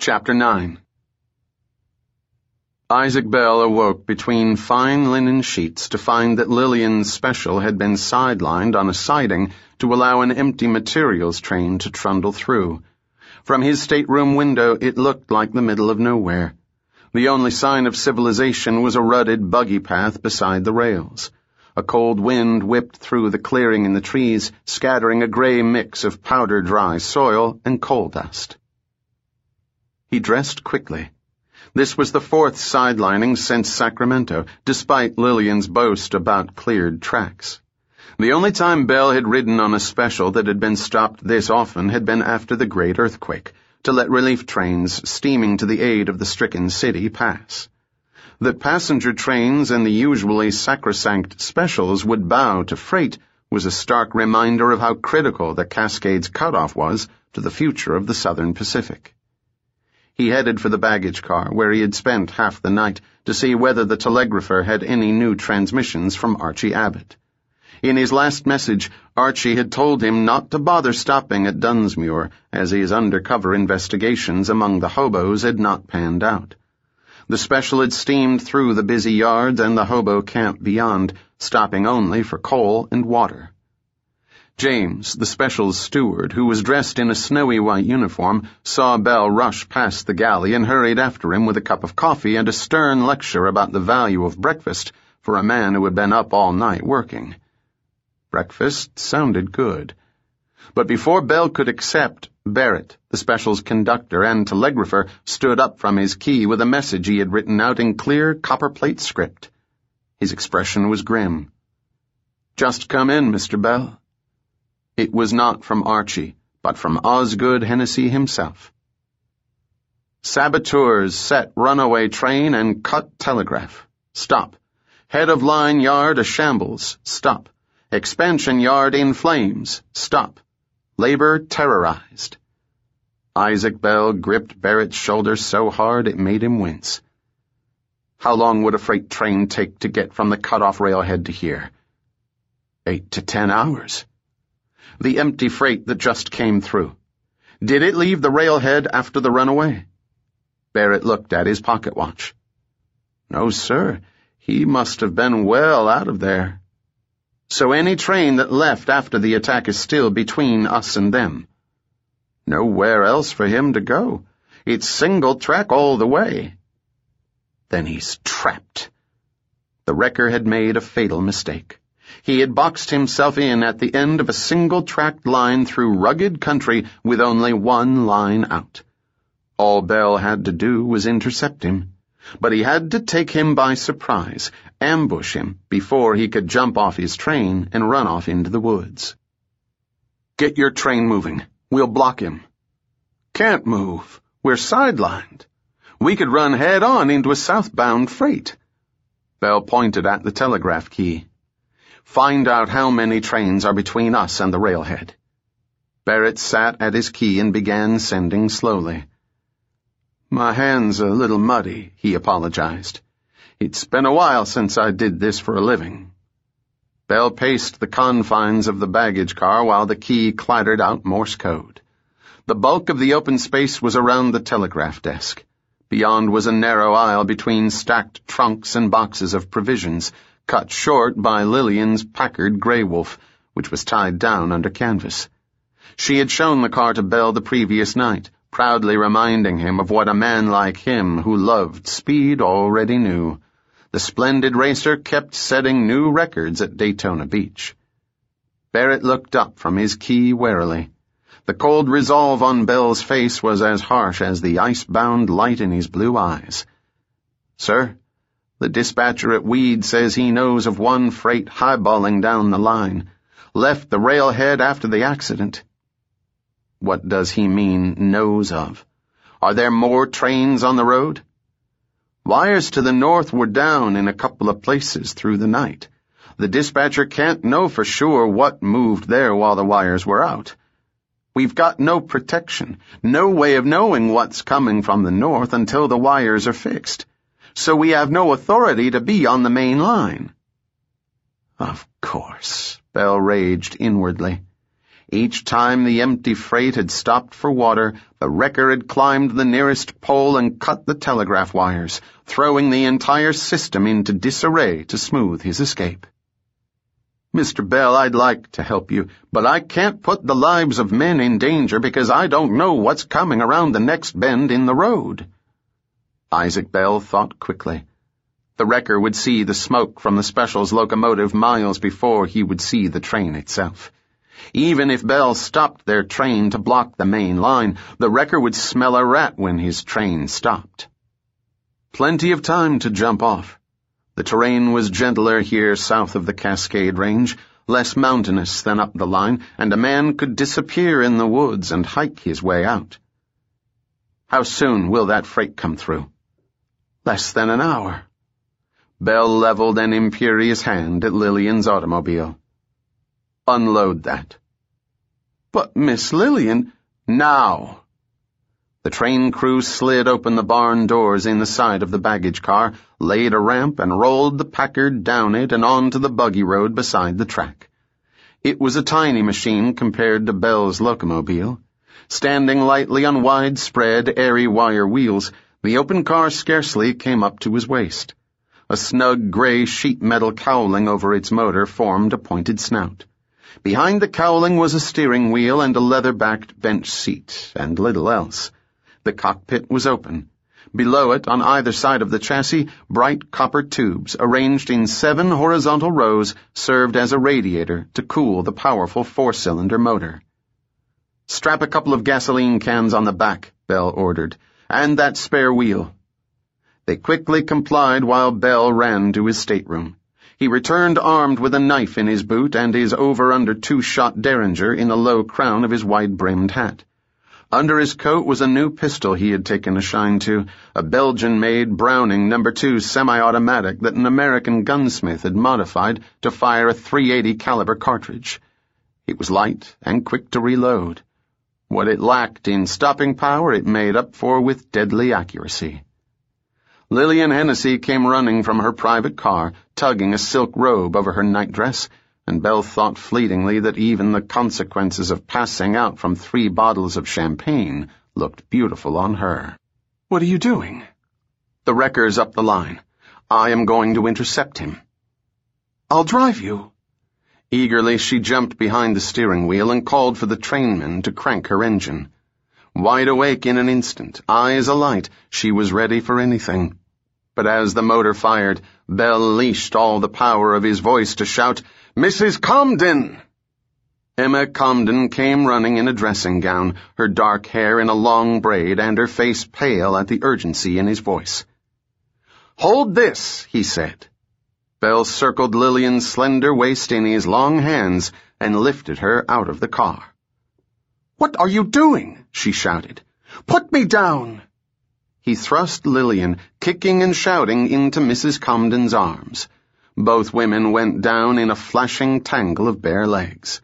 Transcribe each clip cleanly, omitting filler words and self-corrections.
Chapter 9. Isaac Bell awoke between fine linen sheets to find that Lillian's special had been sidelined on a siding to allow an empty materials train to trundle through. From his stateroom window it looked like the middle of nowhere. The only sign of civilization was a rutted buggy path beside the rails. A cold wind whipped through the clearing in the trees, scattering a gray mix of powder-dry soil and coal dust. He dressed quickly. This was the fourth sidelining since Sacramento, despite Lillian's boast about cleared tracks. The only time Bell had ridden on a special that had been stopped this often had been after the great earthquake, to let relief trains steaming to the aid of the stricken city pass. That passenger trains and the usually sacrosanct specials would bow to freight was a stark reminder of how critical the Cascades cutoff was to the future of the Southern Pacific. He headed for the baggage car, where he had spent half the night, to see whether the telegrapher had any new transmissions from Archie Abbott. In his last message, Archie had told him not to bother stopping at Dunsmuir, as his undercover investigations among the hobos had not panned out. The special had steamed through the busy yards and the hobo camp beyond, stopping only for coal and water. James, the special's steward, who was dressed in a snowy white uniform, saw Bell rush past the galley and hurried after him with a cup of coffee and a stern lecture about the value of breakfast for a man who had been up all night working. Breakfast sounded good. But before Bell could accept, Barrett, the special's conductor and telegrapher, stood up from his key with a message he had written out in clear copperplate script. His expression was grim. "Just come in, Mr. Bell." It was not from Archie, but from Osgood Hennessy himself. "Saboteurs set runaway train and cut telegraph. Stop. Head of line yard a shambles. Stop. Expansion yard in flames. Stop. Labor terrorized." Isaac Bell gripped Barrett's shoulder so hard it made him wince. How long would a freight train take to get from the cutoff railhead to here? 8 to 10 hours. The empty freight that just came through. Did it leave the railhead after the runaway? Barrett looked at his pocket watch. No, sir. He must have been well out of there. So any train that left after the attack is still between us and them. Nowhere else for him to go. It's single track all the way. Then he's trapped. The wrecker had made a fatal mistake. He had boxed himself in at the end of a single-tracked line through rugged country with only one line out. All Bell had to do was intercept him, but he had to take him by surprise, ambush him before he could jump off his train and run off into the woods. "Get your train moving. We'll block him." "Can't move. We're sidelined. We could run head-on into a southbound freight." Bell pointed at the telegraph key. "Find out how many trains are between us and the railhead." Barrett sat at his key and began sending slowly. "My hand's a little muddy," he apologized. "It's been a while since I did this for a living." Bell paced the confines of the baggage car while the key clattered out Morse code. The bulk of the open space was around the telegraph desk. Beyond was a narrow aisle between stacked trunks and boxes of provisions, cut short by Lillian's Packard Grey Wolf, which was tied down under canvas. She had shown the car to Bell the previous night, proudly reminding him of what a man like him who loved speed already knew. The splendid racer kept setting new records at Daytona Beach. Barrett looked up from his key warily. The cold resolve on Bell's face was as harsh as the ice-bound light in his blue eyes. "Sir, the dispatcher at Weed says he knows of one freight highballing down the line. Left the railhead after the accident." What does he mean, knows of? Are there more trains on the road? Wires to the north were down in a couple of places through the night. The dispatcher can't know for sure what moved there while the wires were out. We've got no protection, no way of knowing what's coming from the north until the wires are fixed. So we have no authority to be on the main line. Of course, Bell raged inwardly. Each time the empty freight had stopped for water, the wrecker had climbed the nearest pole and cut the telegraph wires, throwing the entire system into disarray to smooth his escape. "Mr. Bell, I'd like to help you, but I can't put the lives of men in danger because I don't know what's coming around the next bend in the road." Isaac Bell thought quickly. The wrecker would see the smoke from the Special's locomotive miles before he would see the train itself. Even if Bell stopped their train to block the main line, the wrecker would smell a rat when his train stopped. Plenty of time to jump off. The terrain was gentler here south of the Cascade Range, less mountainous than up the line, and a man could disappear in the woods and hike his way out. "How soon will that freight come through?" "Less than an hour." Bell leveled an imperious hand at Lillian's automobile. "Unload that." "But Miss Lillian—" "Now!" The train crew slid open the barn doors in the side of the baggage car, laid a ramp, and rolled the Packard down it and onto the buggy road beside the track. It was a tiny machine compared to Bell's locomobile. Standing lightly on wide-spread, airy wire wheels, the open car scarcely came up to his waist. A snug gray sheet metal cowling over its motor formed a pointed snout. Behind the cowling was a steering wheel and a leather-backed bench seat, and little else. The cockpit was open. Below it, on either side of the chassis, bright copper tubes, arranged in 7 horizontal rows, served as a radiator to cool the powerful 4-cylinder motor. "Strap a couple of gasoline cans on the back," Bell ordered, "and that spare wheel." They quickly complied while Bell ran to his stateroom. He returned armed with a knife in his boot and his over-under 2-shot Derringer in the low crown of his wide-brimmed hat. Under his coat was a new pistol he had taken a shine to, a Belgian-made Browning No. 2 semi-automatic that an American gunsmith had modified to fire a .380 caliber cartridge. It was light and quick to reload. What it lacked in stopping power it made up for with deadly accuracy. Lillian Hennessy came running from her private car, tugging a silk robe over her nightdress, and Bell thought fleetingly that even the consequences of passing out from 3 bottles of champagne looked beautiful on her. "What are you doing?" "The wrecker's up the line. I am going to intercept him." "I'll drive you." Eagerly she jumped behind the steering wheel and called for the trainman to crank her engine. Wide awake in an instant, eyes alight, she was ready for anything. But as the motor fired, Bell leashed all the power of his voice to shout, "Mrs. Comden!" Emma Comden came running in a dressing gown, her dark hair in a long braid and her face pale at the urgency in his voice. "Hold this," he said. Bell circled Lillian's slender waist in his long hands and lifted her out of the car. "What are you doing?" she shouted. "Put me down!" He thrust Lillian, kicking and shouting, into Mrs. Comden's arms. Both women went down in a flashing tangle of bare legs.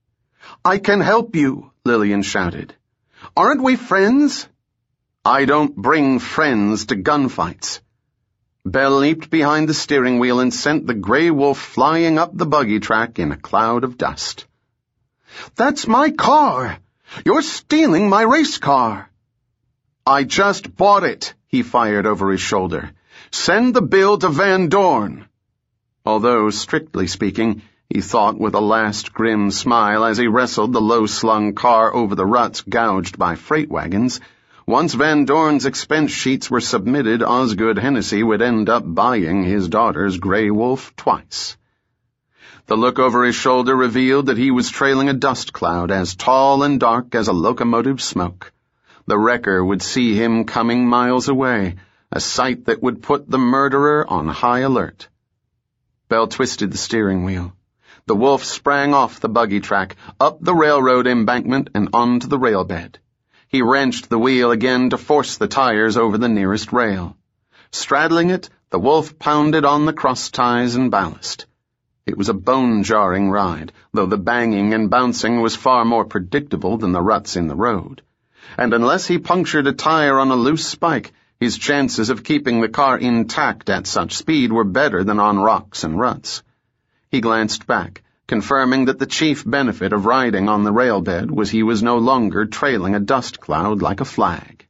"I can help you," Lillian shouted. "Aren't we friends?" "I don't bring friends to gunfights." Bell leaped behind the steering wheel and sent the Grey Wolf flying up the buggy track in a cloud of dust. "That's my car! You're stealing my race car!" "I just bought it," he fired over his shoulder. "Send the bill to Van Dorn." Although, strictly speaking, he thought with a last grim smile as he wrestled the low-slung car over the ruts gouged by freight wagons, once Van Dorn's expense sheets were submitted, Osgood Hennessy would end up buying his daughter's Grey Wolf twice. The look over his shoulder revealed that he was trailing a dust cloud as tall and dark as a locomotive smoke. The wrecker would see him coming miles away, a sight that would put the murderer on high alert. Bell twisted the steering wheel. The Wolf sprang off the buggy track, up the railroad embankment, and onto the rail bed. He wrenched the wheel again to force the tires over the nearest rail. Straddling it, the Wolf pounded on the cross ties and ballast. It was a bone-jarring ride, though the banging and bouncing was far more predictable than the ruts in the road. And unless he punctured a tire on a loose spike, his chances of keeping the car intact at such speed were better than on rocks and ruts. He glanced back, confirming that the chief benefit of riding on the railbed was he was no longer trailing a dust cloud like a flag.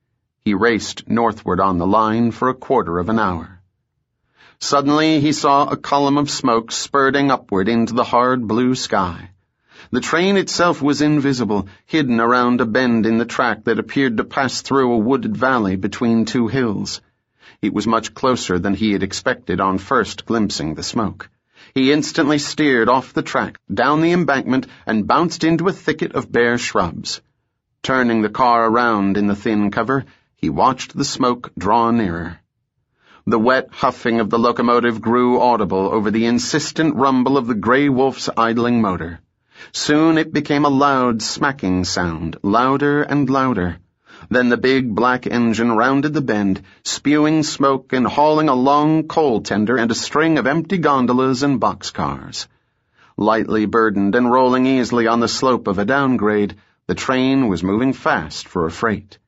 He raced northward on the line for a quarter of an hour. Suddenly he saw a column of smoke spurting upward into the hard blue sky. The train itself was invisible, hidden around a bend in the track that appeared to pass through a wooded valley between two hills. It was much closer than he had expected on first glimpsing the smoke. He instantly steered off the track, down the embankment, and bounced into a thicket of bare shrubs. Turning the car around in the thin cover, he watched the smoke draw nearer. The wet huffing of the locomotive grew audible over the insistent rumble of the Grey Wolf's idling motor. Soon it became a loud smacking sound, louder and louder. Then the big black engine rounded the bend, spewing smoke and hauling a long coal tender and a string of empty gondolas and boxcars. Lightly burdened and rolling easily on the slope of a downgrade, the train was moving fast for a freight.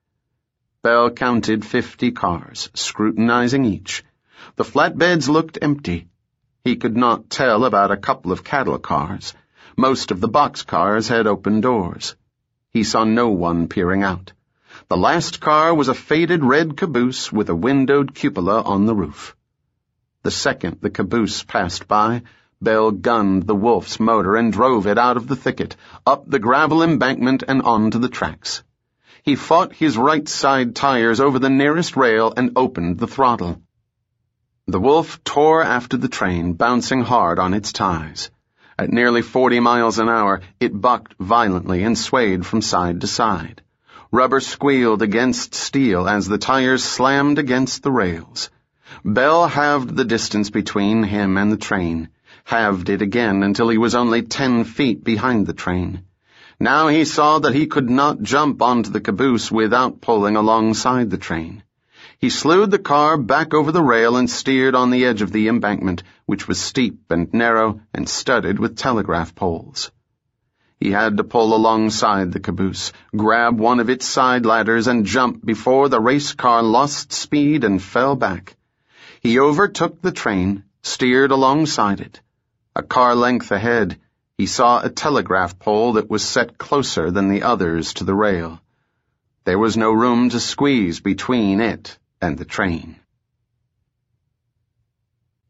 Bell counted 50 cars, scrutinizing each. The flatbeds looked empty. He could not tell about a couple of cattle cars. Most of the boxcars had open doors. He saw no one peering out. The last car was a faded red caboose with a windowed cupola on the roof. The second the caboose passed by, Bell gunned the Wolf's motor and drove it out of the thicket, up the gravel embankment and onto the tracks. He fought his right side tires over the nearest rail and opened the throttle. The Wolf tore after the train, bouncing hard on its ties. At nearly 40 miles an hour, it bucked violently and swayed from side to side. Rubber squealed against steel as the tires slammed against the rails. Bell halved the distance between him and the train, halved it again until he was only 10 feet behind the train. Now he saw that he could not jump onto the caboose without pulling alongside the train. He slewed the car back over the rail and steered on the edge of the embankment, which was steep and narrow and studded with telegraph poles. He had to pull alongside the caboose, grab one of its side ladders, and jump before the race car lost speed and fell back. He overtook the train, steered alongside it. A car length ahead, he saw a telegraph pole that was set closer than the others to the rail. There was no room to squeeze between it and the train.